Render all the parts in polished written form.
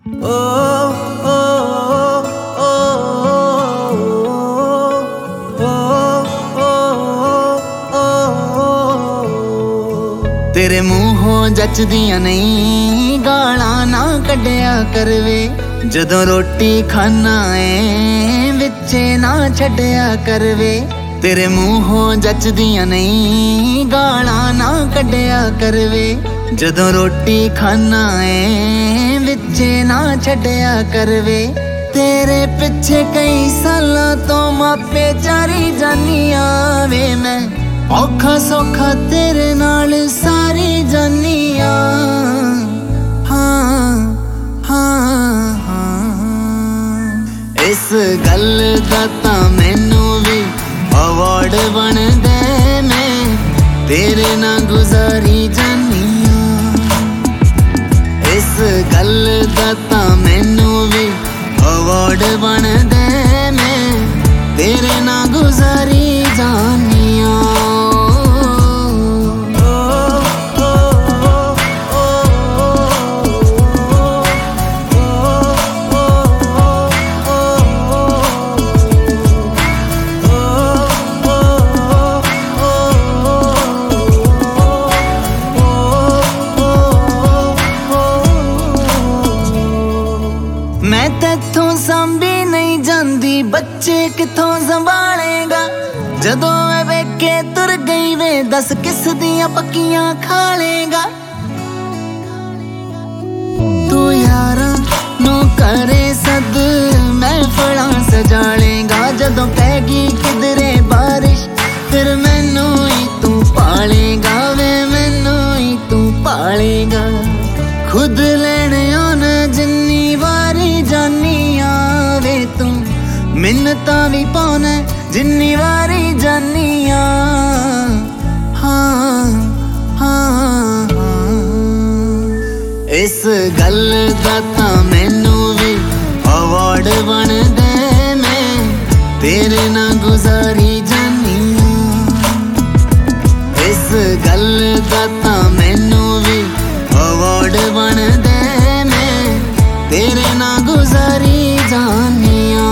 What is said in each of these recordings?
ओ ओ ओ तेरे मूहों जचदियां नहीं गालां ना कड्डिया कर वे जदों रोटी खाना है विचे ना छड्डिया कर वे तेरे मूहों जचदियां नहीं गालां ना कड्डिया कर वे जदों रोटी खाना है विचे ना छड्डिया कर वे तेरे पिछे कई सालां तो मापे चारी जानिया वे मैं औखा सौखा तेरे नाल सारी जानिया हाँ हाँ हाँ इस गल दा तां मैनू भी अवार्ड बन दे मैं तेरे ना गुजारी जानिया इस गल दा तां मैनू भी अवार्ड बन दे मैं तेरे ना गुजारी जानिया मैं तैथों सांभी नहीं जांदी बच्चे किथों संभालेगा जदों मैं वेखे तुर गई वे दस किस दियां पक्कियां खा लेगा तू यारा नो करे सद महफिलां सजा लेगा जदों पैगी किधरे बारिश फिर मैनू ही तू पालेगा वे मैनू ही तू पालेगा खुद लेने आना जिन्नी वारी जानिया वे तू मिन्नतां भी पाना जिन्नी वारी जानिया हाँ हाँ हाँ इस गल दा तां मैनू भी अवार्ड बन दे मैं तेरे ना गुजारी जानिया इस गल दा तां मैनू भी अवार्ड बन दे मैं तेरे ना गुजारी जानिया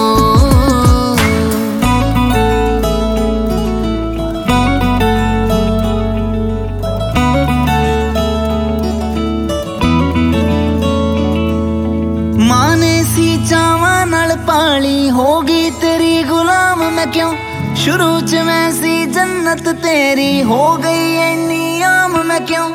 मां ने सी चावां नाल पाली होगी तेरी गुलाम मैं क्यों शुरू च मैं सी जन्नत तेरी हो गई इन्नी आम मैं क्यों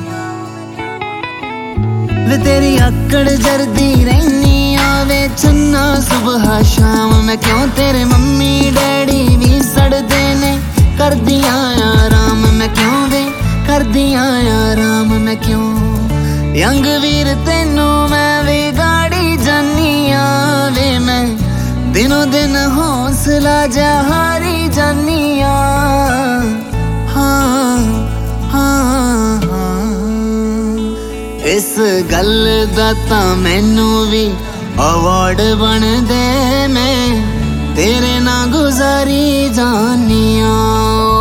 वे तेरी आकड़ जरदी रहनी आवे चन्ना सुबह शाम मैं क्यों तेरे मम्मी डैडी भी सड़दे ने कर दिया आराम मैं क्यों वे कर दिया आराम मैं क्यों यंग वीर तेनू मैं वे गाड़ी जानिया वे मैं दिनों दिन हौसला जहारी जानिया हाँ हाँ हाँ इस गल दा तां मैनू भी अवार्ड बन दे मैं तेरे ना गुजारी जानिया।